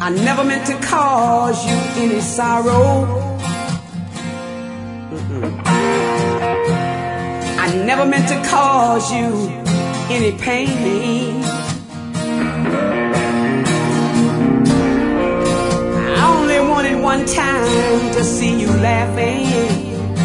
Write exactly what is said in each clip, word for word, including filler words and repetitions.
I never meant to cause you any sorrow. Mm-mm. I never meant to cause you any pain. I only wanted one time to see you laughing.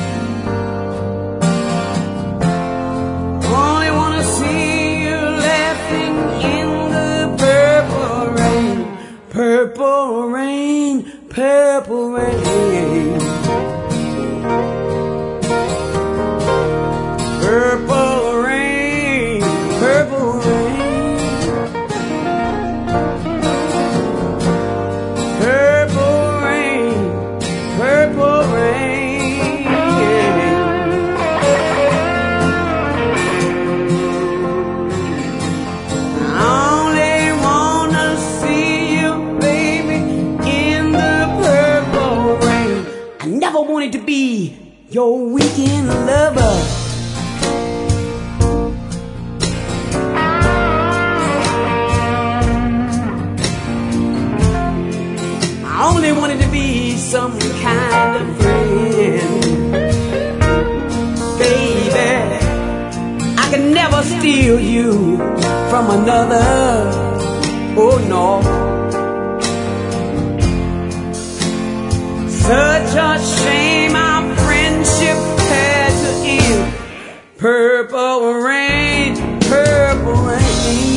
Only wanna see you laughing in the purple rain. Purple rain, purple rain. Purple rain, purple rain. Purple rain, purple rain. I only wanna see you, baby, in the purple rain. I never wanted to be your weekend lover. I only wanted to be some kind of friend. Baby, I can never steal you from another. Oh no. Such a shame our friendship had to end. Purple rain, purple rain.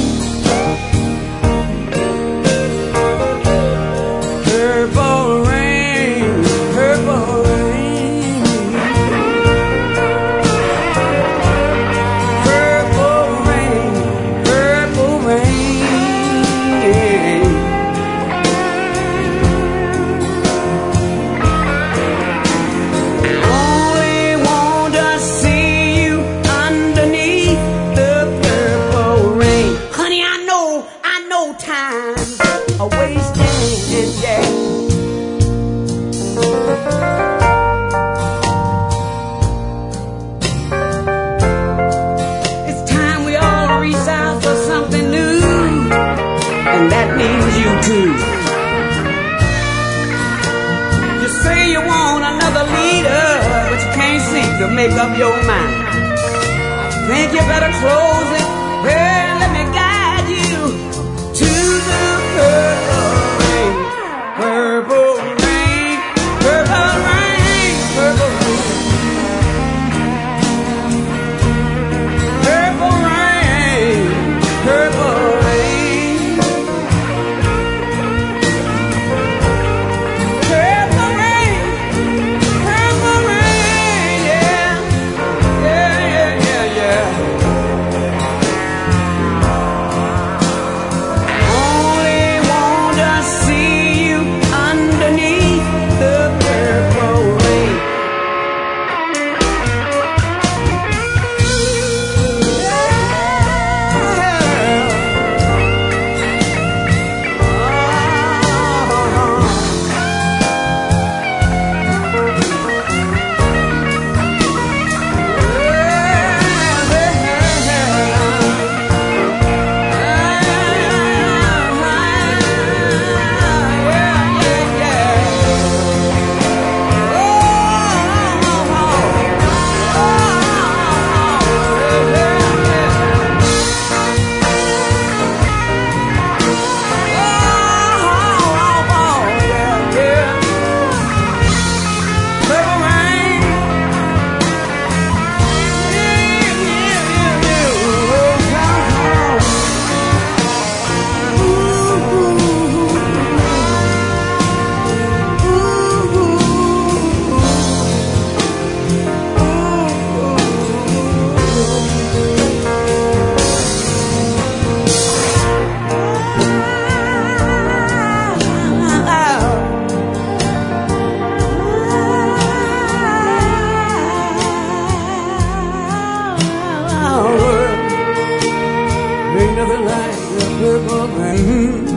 Purple rain, purple rain. Purple rain, purple rain. Only want to see you underneath the purple rain. Honey, I know, I know time's a wasting, yeah. It's time we all reach out for something new, and that means you too. You say you want another leader, but you can't seem to make up your mind. I think you better close it. Well, let me guide you to the purple rain. Purple rain, purple rain, purple rain. Purple rain, purple rain. Purple rain, purple rain, yeah. Yeah, yeah, yeah, yeah. Only wanna see you underneath the purple rain. Ain't nothing like the purple rain.